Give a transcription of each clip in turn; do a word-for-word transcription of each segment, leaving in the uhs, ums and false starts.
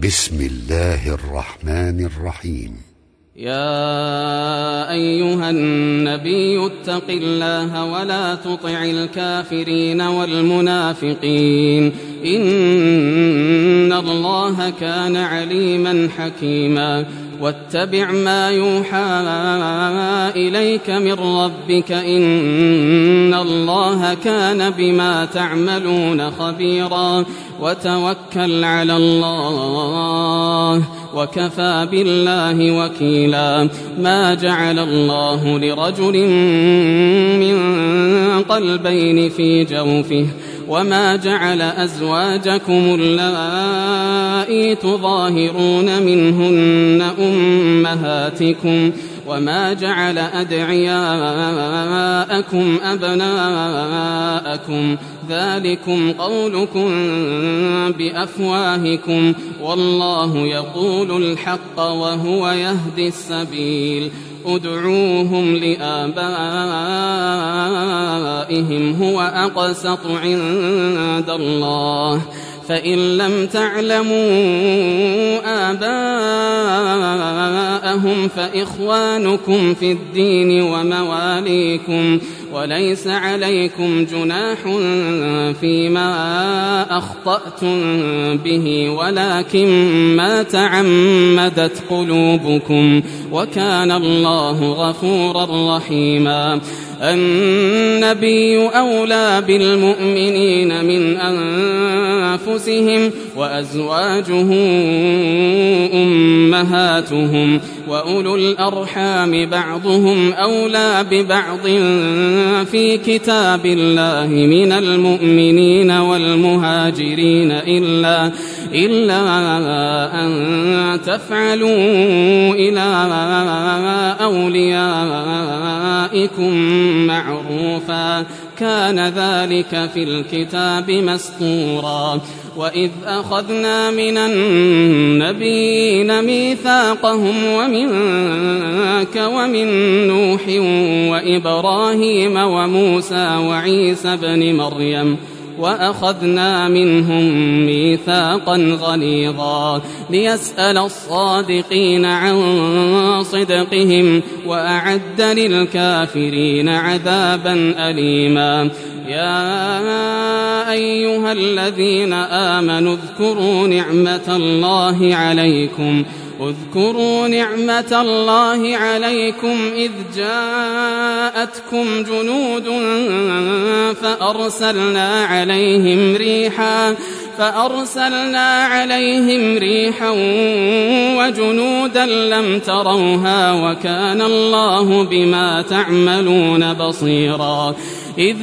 بسم الله الرحمن الرحيم. يا أيها النبي اتق الله ولا تطع الكافرين والمنافقين إن الله كان عليما حكيما. واتبع ما يوحى إليك من ربك إن الله كان بما تعملون خبيرا. وتوكل على الله وكفى بالله وكيلا. ما جعل الله لرجل من قلبين في جوفه وما جعل أزواجكم اللائي تظاهرون منهن أمهاتكم وما جعل أدعياءكم أبناءكم ذلكم قولكم بأفواهكم والله يقول الحق وهو يهدي السبيل. ادعوهم لآبائهم هو أقسط عند الله فإن لم تعلموا آباءهم فإخوانكم في الدين ومواليكم وليس عليكم جناح فيما أخطأتم به ولكن ما تعمدت قلوبكم وكان الله غفورا رحيما. النبي أولى بالمؤمنين من أنفسهم وأزواجه أمهاتهم وأولو الأرحام بعضهم أولى ببعض في كتاب الله من المؤمنين والمهاجرين إلا, إلا أن تفعلوا إلى أوليائكم معروفا كان ذلك في الكتاب مسطورا. وإذ أخذنا من النبيين ميثاقهم ومنك ومن نوح وإبراهيم وموسى وعيسى بن مريم وأخذنا منهم ميثاقا غليظا ليسأل الصادقين عن صدقهم وأعد للكافرين عذابا أليما. يا أيها الذين آمنوا اذكروا نعمة الله عليكم اذكروا نعمة الله عليكم إذ جاءتكم جنود فأرسلنا عليهم ريحا فأرسلنا عليهم ريحا وجنودا لم تروها وكان الله بما تعملون بصيرا. إذ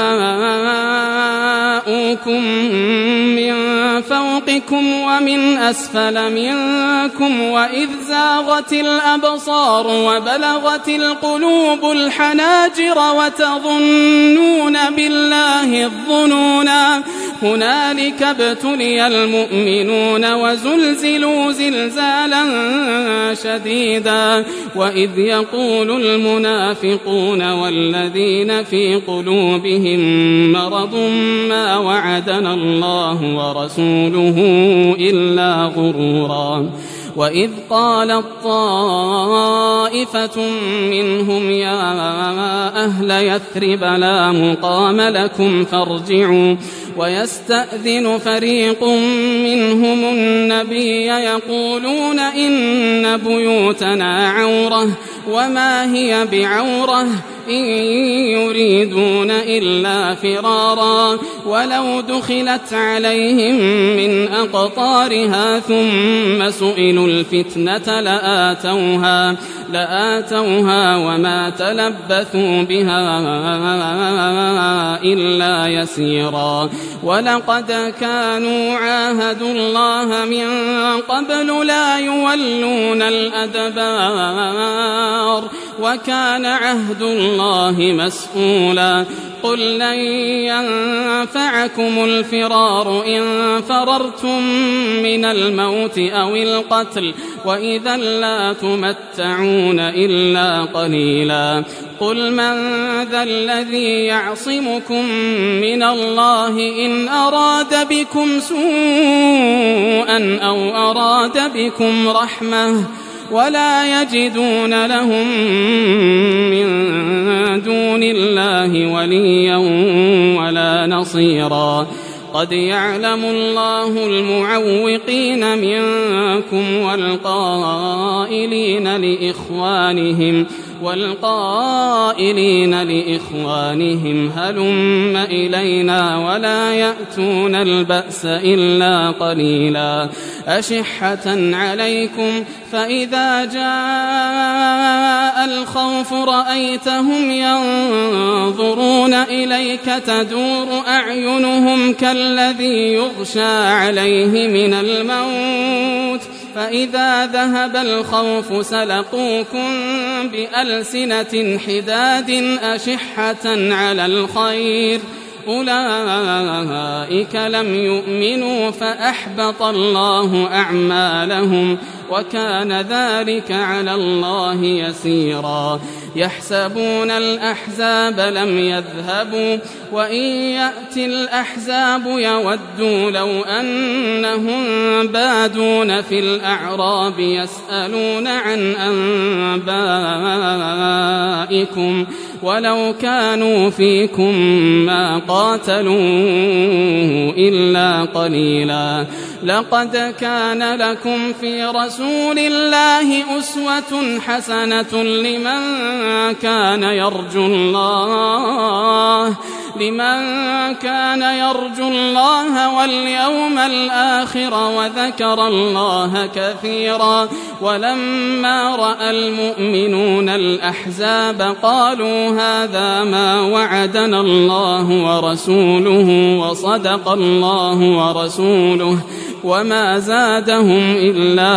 جاءوكم من فوقكم ومن أسفل منكم وإذ زاغت الأبصار وبلغت القلوب الحناجر وتظنون بالله الظنونا هنالك ابتلي المؤمنون وزلزلوا زلزالا شديدا. وإذ يقول المنافقون والذين في قلوبهم مرض ما وعدنا الله ورسوله إلا غرورا. وإذ قالت طائفة منهم يا أهل يثرب لا مقام لكم فارجعوا ويستأذن فريق منهم النبي يقولون إن بيوتنا عورة وما هي بعورة إن يريدون إلا فرارا ولو دخلت عليهم من أقطارها ثم سئلوا الفتنة لآتوها, لآتوها وما تلبثوا بها إلا يسيرا. ولقد كانوا عاهدوا الله من قبل لا يولون الأدبار وكان عهد الله مسؤولا. قل لن ينفعكم الفرار إن فررتم من الموت أو القتل وإذا لا تمتعون إلا قليلا قل من ذا الذي يعصمكم من الله إن أراد بكم سوءا أو أراد بكم رحمة ولا يجدون لهم من دون الله وليا ولا نصيرا قد يعلم الله المعوقين منكم والقائلين لإخوانهم والقائلين لإخوانهم هلم إلينا ولا يأتون البأس إلا قليلا أشحة عليكم فإذا جاء الخوف رأيتهم ينظرون إليك تدور أعينهم كالذي يغشى عليه من الموت فإذا ذهب الخوف سلقوكم بألسنة حداد أشحة على الخير أولئك لم يؤمنوا فأحبط الله أعمالهم وكان ذلك على الله يسيرا يحسبون الأحزاب لم يذهبوا وإن يأتي الأحزاب يودوا لو أنهم بادون في الأعراب يسألون عن أنبائكم ولو كانوا فيكم ما قاتلوا إلا قليلا لقد كان لكم في رسول الله أسوة حسنة لمن كان يرجو الله لمن كان يرجو الله واليوم الآخر وذكر الله كثيرا ولما رأى المؤمنون الأحزاب قالوا هذا ما وعدنا الله ورسوله وصدق الله ورسوله وما زادهم إلا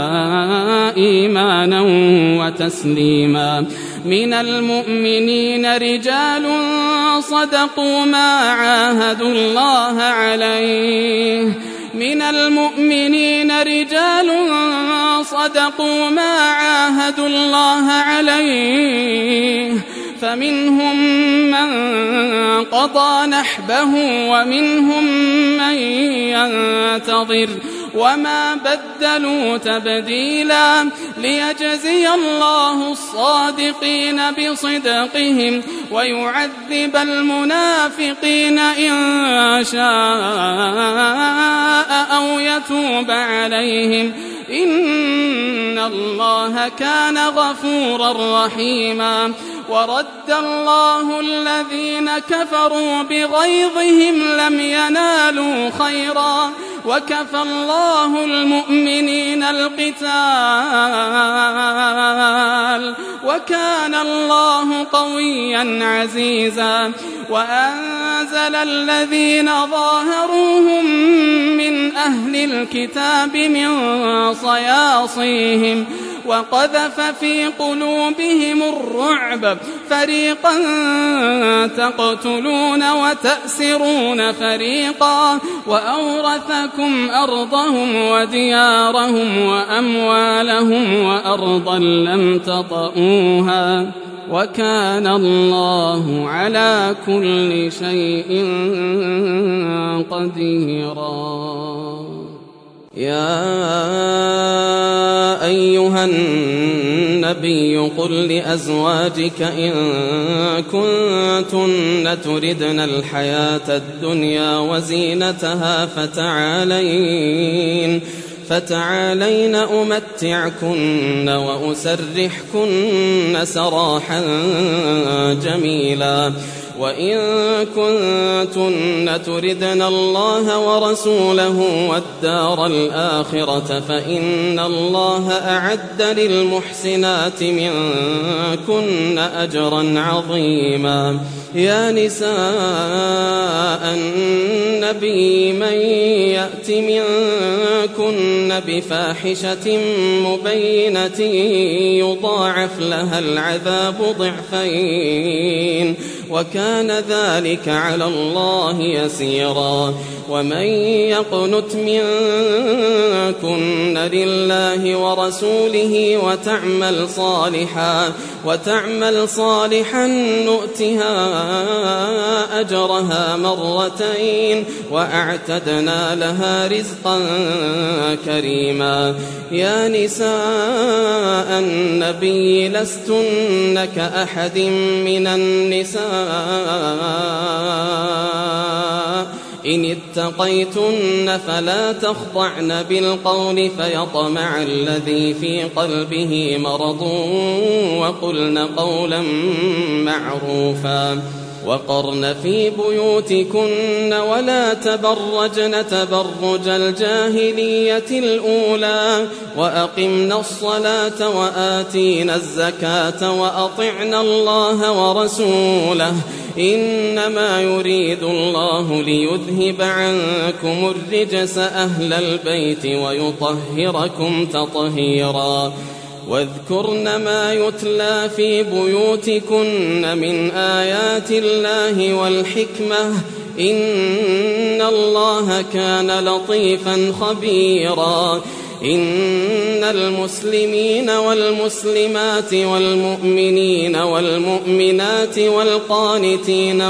إيمانا وتسليما من المؤمنين رجال صدقوا ما عاهدوا الله عليه من المؤمنين رجال صدقوا ما عاهدوا الله عليه فمنهم من قضى نحبه ومنهم من ينتظر وما بدلوا تبديلا ليجزي الله الصادقين بصدقهم ويعذب المنافقين إن شاء أو يتوب عليهم إن الله كان غفورا رحيما ورد الله الذين كفروا بغيظهم لم ينالوا خيرا وكفى الله المؤمنين القتال وكان الله قويا عزيزا وأنزل الذين ظاهروهم من أهل الكتاب من صياصيهم وقذف في قلوبهم الرعب فريقا تقتلون وتأسرون فريقا وأورثكم أرضهم وديارهم وأموالهم وأرضا لم تطئوها وكان الله على كل شيء قديرا يا أيها النبي قل لأزواجك إن كنتن تردن الحياة الدنيا وزينتها فتعالين فتعالين أمتعكن وأسرحكن سراحا جميلا وإن كنتن تردن الله ورسوله والدار الآخرة فإن الله أعد للمحسنات منكن أجرا عظيما يا نساء النبي من يأت منكن بفاحشة مبينة يضاعف لها العذاب ضعفين وكان ذلك على الله يسيرا ومن يقنت منكن لله ورسوله وتعمل صالحا وتعمل صالحا نؤتها أجرها مرتين وأعتدنا لها رزقا كريما. يا نساء النبي لستن كأحد من النساء إن اتقيتن فلا تخضعن بالقول فيطمع الذي في قلبه مرض وقلن قولا معروفا. وقرن في بيوتكن ولا تبرجن تبرج الجاهلية الأولى وأقمنا الصلاة وآتينا الزكاة وأطعنا الله ورسوله إنما يريد الله ليذهب عنكم الرجس أهل البيت ويطهركم تطهيرا. واذكرن ما يتلى في بيوتكن من آيات الله والحكمة إن الله كان لطيفا خبيرا. إن المسلمين والمسلمات والمؤمنين والمؤمنات والقانتين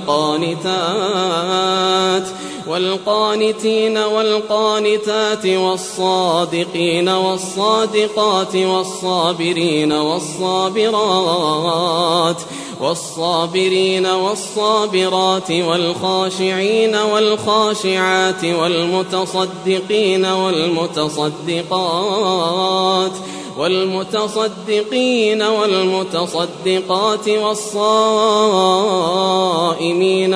والقانتات والقانتين والقانتات والصادقين والصادقات والصابرين والصابرات والصابرين والصابرات والخاشعين والخاشعات والمتصدقين والمتصدقات والمتصدقين والمتصدقات والصائمين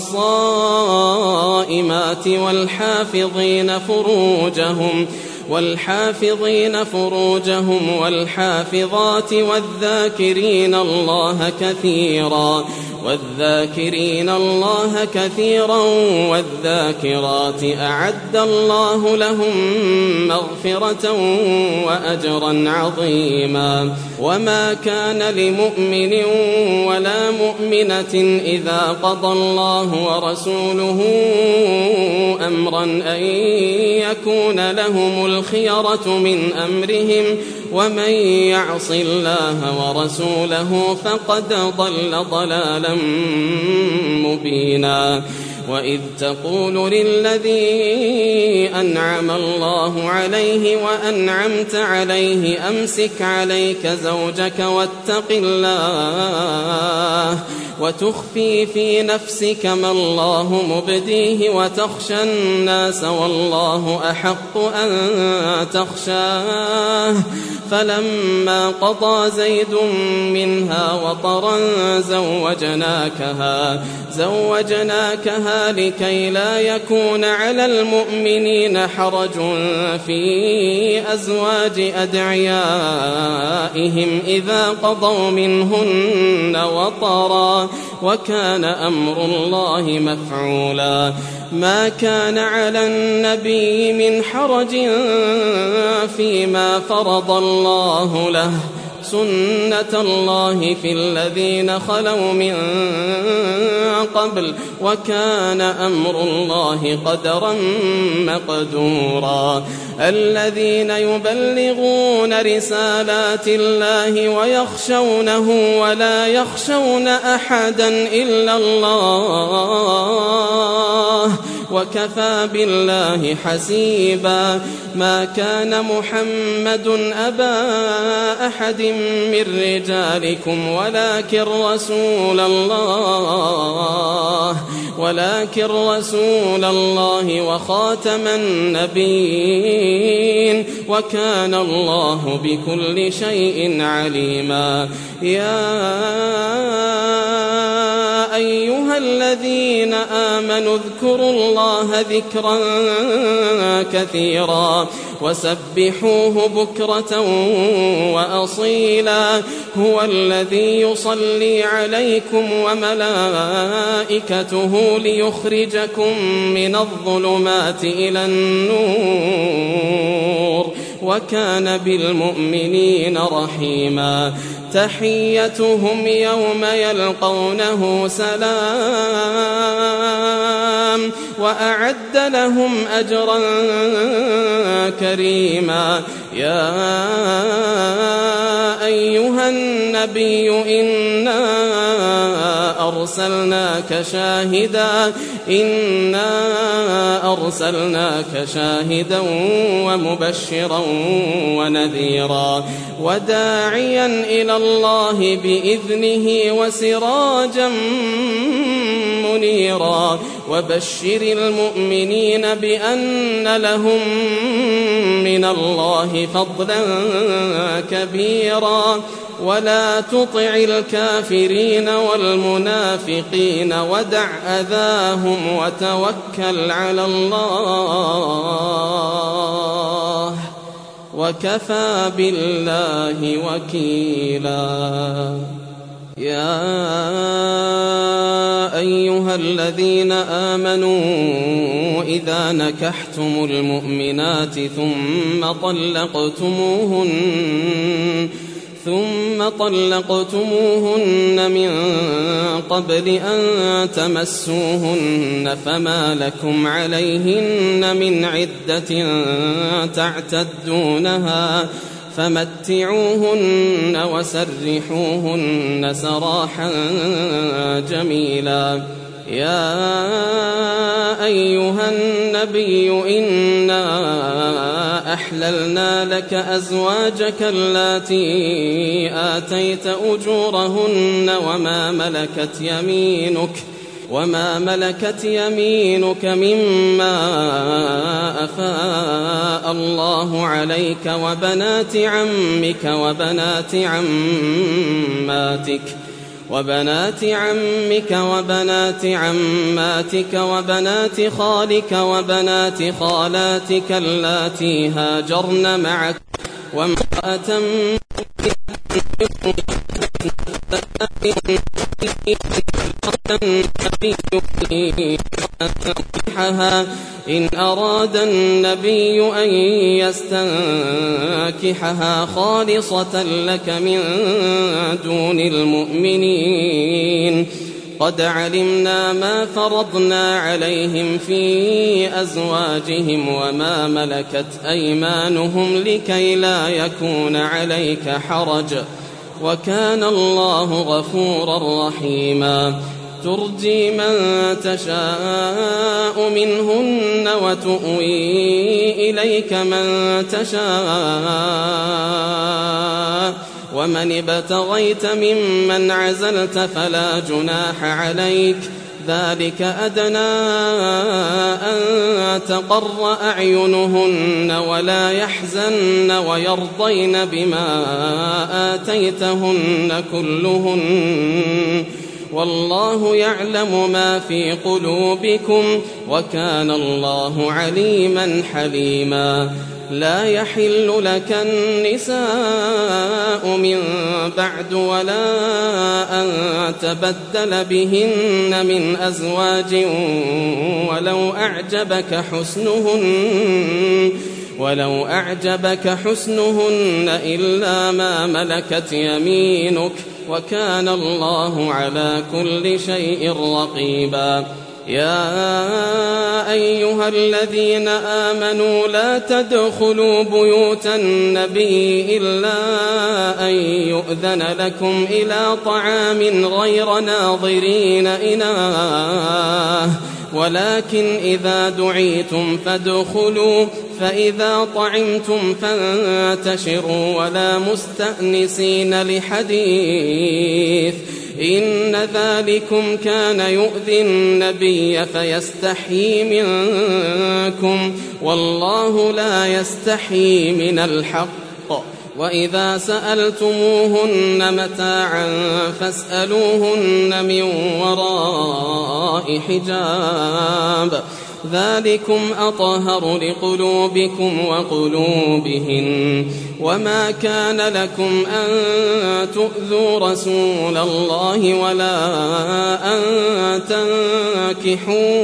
والصائمات والحافظين فروجهم والحافظين فروجهم والحافظات والذاكرين الله كثيرا والذاكرين الله كثيرا والذاكرات أعد الله لهم مغفرة وأجرا عظيما. وما كان لمؤمن ولا مؤمنة إذا قضى الله ورسوله أمرا أن يكون لهم الخيرة من أمرهم ومن يعص الله ورسوله فقد ضل ضلالا مبينا. وإذ تقول للذي أنعم الله عليه وأنعمت عليه أمسك عليك زوجك واتق الله وتخفي في نفسك ما الله مبديه وتخشى الناس والله أحق أن تخشاه. فلما قضى زيد منها وطرا زوجناكها زوجناكها لكي لا يكون على المؤمنين حرج في أزواج أدعيائهم إذا قضوا منهن وطرا وكان أمر الله مفعولا. ما كان على النبي من حرج فيما فرض الله له سنة الله في الذين خلوا من قبل وكان أمر الله قدرا مقدورا. الذين يبلغون رسالات الله ويخشونه ولا يخشون أحدا إلا الله وكفى بالله حسيبا. ما كان محمد أبا أحد من رجالكم ولكن رسول الله ولكن رسول الله وخاتم النبيين وكان الله بكل شيء عليما. يا أيها الذين آمنوا اذكروا الله ذكرا كثيرا وسبحوه بكرة وأصيلا. هو الذي يصلي عليكم وملائكته ليخرجكم من الظلمات إلى النور وكان بالمؤمنين رحيما تحيتهم يوم يلقونه سلام وأعد لهم أجرا كريما يا أيها النبي إنا أرسلناك شاهدا إنا أرسلناك شاهدا ومبشرا ونذيرا وداعيا إلى الله بإذنه وسراجا منيرا وبشر المؤمنين بأن لهم من الله فضلا كبيرا ولا تطع الكافرين والمنافقين ودع أذاهم وتوكل على الله وكفى بالله وكيلا يا أيها الذين آمنوا إذا نكحتم المؤمنات ثم طلقتموهن ثم طلقتموهن من قبل أن تمسوهن فما لكم عليهن من عدة تعتدونها فمتعوهن وسرحوهن سراحا جميلا يا أيها النبي إنا أحللنا لك أزواجك اللاتي آتيت أجورهن وما ملكت يمينك وما ملكت يمينك مما أفاء الله عليك وبنات عمك وبنات عماتك وبنات عمك وبنات عماتك وبنات خالك وبنات خالاتك اللاتي هاجرن معك وامرأة إن أراد النبي أن يستنكحها خالصة لك من دون المؤمنين قد علمنا ما فرضنا عليهم في أزواجهم وما ملكت أيمانهم لكي لا يكون عليك حرج وكان الله غفورا رحيما ترجي من تشاء منهن وتؤوي إليك من تشاء ومن ابتغيت ممن عزلت فلا جناح عليك ذلك أدنى أن تقر أعينهن ولا يحزن ويرضين بما آتيتهن كلهن والله يعلم ما في قلوبكم وكان الله عليما حليما لا يحل لك النساء من بعد ولا أن تبدل بهن من أزواج ولو أعجبك حسنهن ولو أعجبك حسنهن إلا ما ملكت يمينك وكان الله على كل شيء رقيبا يا أيها الذين آمنوا لا تدخلوا بيوت النبي إلا أن يؤذن لكم إلى طعام غير ناظرين إناه ولكن إذا دعيتم فادخلوا فإذا طعمتم فانتشروا ولا مستأنسين لحديث إن ذلكم كان يؤذي النبي فيستحيي منكم والله لا يستحيي من الحق وإذا سألتموهن متاعا فاسألوهن من وراء حجاب ذلكم أطهر لقلوبكم وقلوبهن وما كان لكم أن تؤذوا رسول الله ولا أن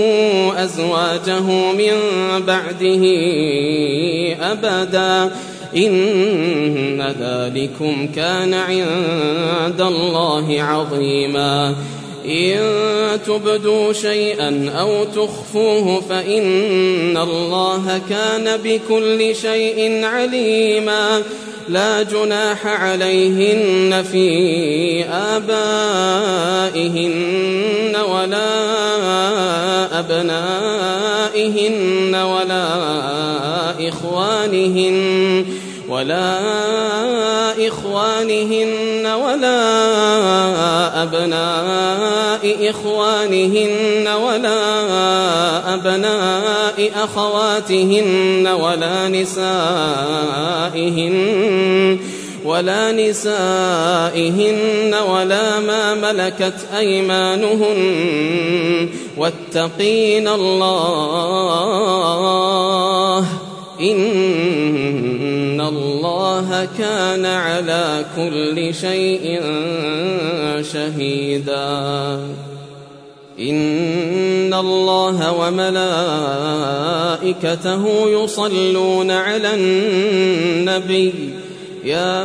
تنكحوا أزواجه من بعده أبدا إن ذلكم كان عند الله عظيما إن تبدوا شيئا أو تخفوه فإن الله كان بكل شيء عليما لا جناح عليهن في آبائهن ولا أبنائهن ولا إخوانهن ولا إخوانهن ولا أبناء إخوانهن ولا أبناء أخواتهن ولا نسائهن ولا نسائهن ولا ما ملكت أيمانهن واتقين الله إن الله كان على كل شيء شهيدا إن الله وملائكته يصلون على النبي يا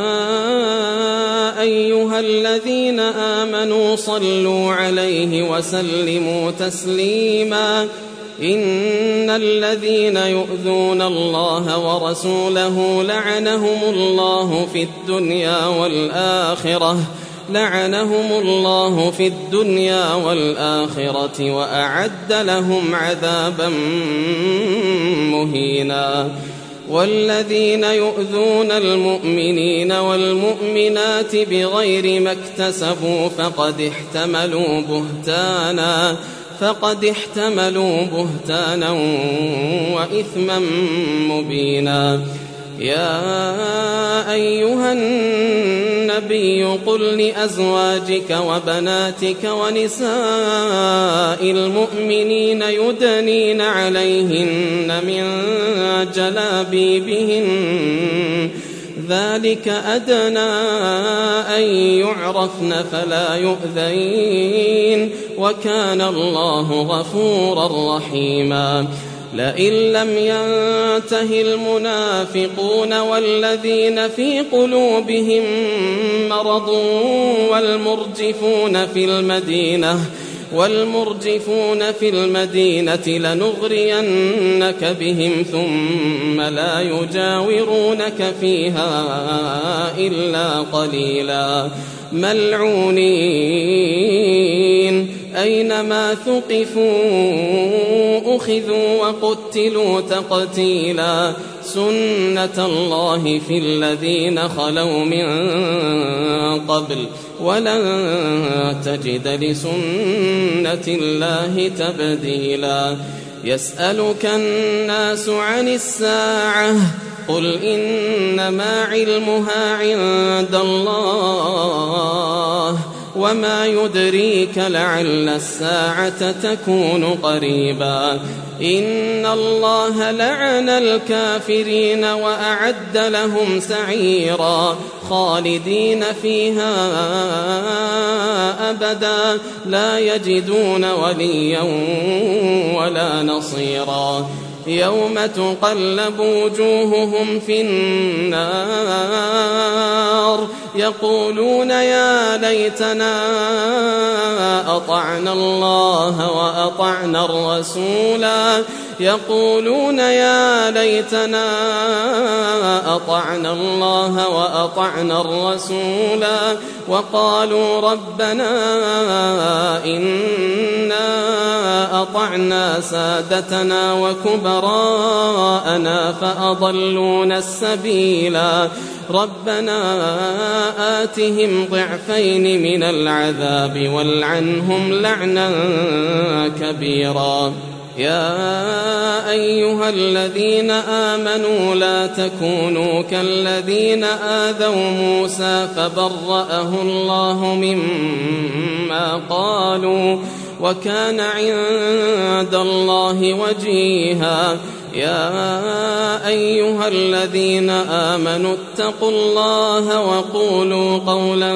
أيها الذين آمنوا صلوا عليه وسلموا تسليما إن الذين يؤذون الله ورسوله لعنهم الله في الدنيا والآخرة لعنهم الله في الدنيا والآخرة وأعد لهم عذابا مهينا والذين يؤذون المؤمنين والمؤمنات بغير ما اكتسبوا فقد احتملوا بهتانا فقد احتملوا بهتانا وإثما مبينا يا أيها النبي قل لأزواجك وبناتك ونساء المؤمنين يدنين عليهن من جلابيبهن ذلك أدنى أن يعرفن فلا يؤذين وكان الله غفورا رحيما لئن لم ينته المنافقون والذين في قلوبهم مرض والمرجفون في المدينة والمرجفون في المدينة لنغرينك بهم ثم لا يجاورونك فيها إلا قليلا ملعونين أينما ثقفوا أخذوا وقتلوا تقتيلا سنة الله في الذين خلوا من قبل ولن تجد لسنة الله تبديلا يسألك الناس عن الساعة قل إنما علمها عند الله وما يدريك لعل الساعة تكون قريبا إن الله لعن الكافرين وأعد لهم سعيرا خالدين فيها أبدا لا يجدون وليا ولا نصيرا يوم تقلب وجوههم في النار يقولون يا ليتنا أطعنا الله وأطعنا الرسولا يقولون يا ليتنا أطعنا الله وأطعنا الرسولا وقالوا ربنا إنا أطعنا سادتنا وكبراءنا فأضلونا السبيلا ربنا آتهم ضعفين من العذاب والعنهم لعنا كبيرا يا أيها الذين آمنوا لا تكونوا كالذين آذوا موسى فبرأه الله مما قالوا وكان عند الله وجيها يا أيها الذين آمنوا اتقوا الله وقولوا قولا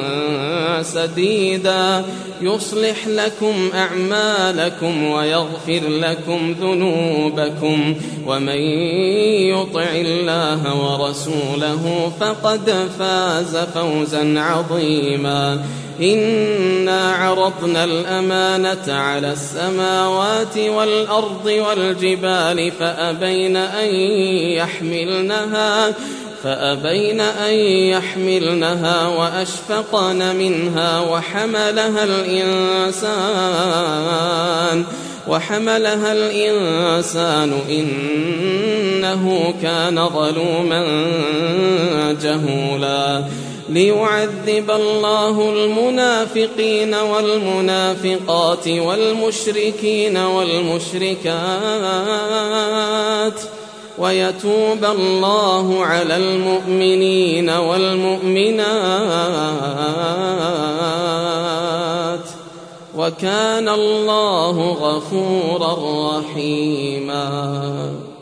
سديدا يصلح لكم أعمالكم ويغفر لكم ذنوبكم ومن يطع الله ورسوله فقد فاز فوزا عظيما إنا عرضنا الأمانة على السماوات والأرض والجبال فأبين أن يحملنها فأبين أن يحملنها وأشفقن منها وحملها الإنسان وحملها الإنسان إنه كان ظلوما جهولا ليعذب الله المنافقين والمنافقات والمشركين والمشركات ويتوب الله على المؤمنين والمؤمنات وكان الله غفورا رحيما.